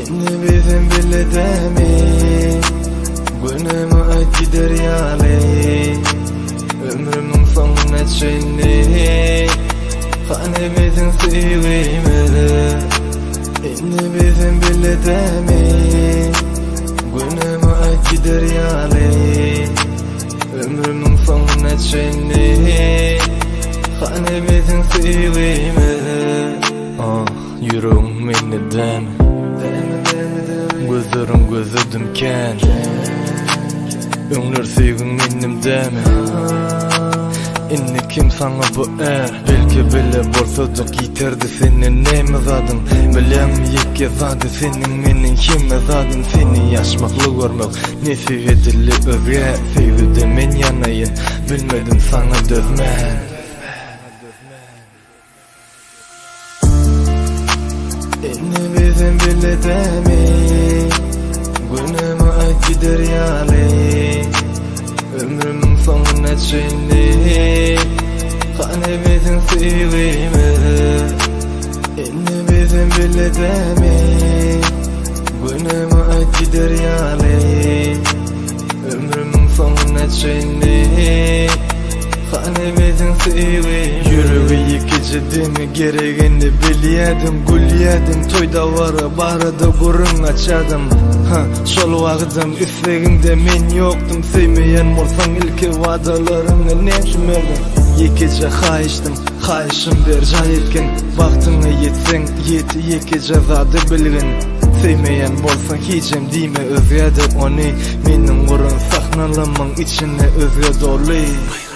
Inni bizim biledemi günümü ayt gider yali ömrümün sonuna çenni hani bizim sivimi inni bizim biledemi günümü ayt gider yali ömrümün sonuna çenni hani bizim sivimi yüreğim minni demi gözlerim gözüdümken öňler süýgüň minnim demi inni kim sana bu belki bile bolsa-da giderdi senin näme zadyň bilem ýeke zady senin meniň kime zadym seni ýaşmakly görmek nesi edilli özge sevgide men ýanaýyn bilmedim sana dözmän inni bizim biledemi günümü ayt gider yali ömrümün sonuna çenni hani bizim sivimi inni bizim biledemi günümü ayt gider yali ömrümün sonuna çenni hani bizim sivimi yüreği yıkıcı demi gereğini biliyordum gülüyordum toyda barada gurun açadım şol wagtym üstleginde men yoktum sevmeyen bolsaň ilki wadalarymny näçmedim yekeje haýyşdym haýyşym berjay etken wagtyňa ýetseň ýeti yekeje zady bilgin sevmeyen bolsaň hiçem diýme özgäde ony meniň gurun sahnalymyň içine özge doly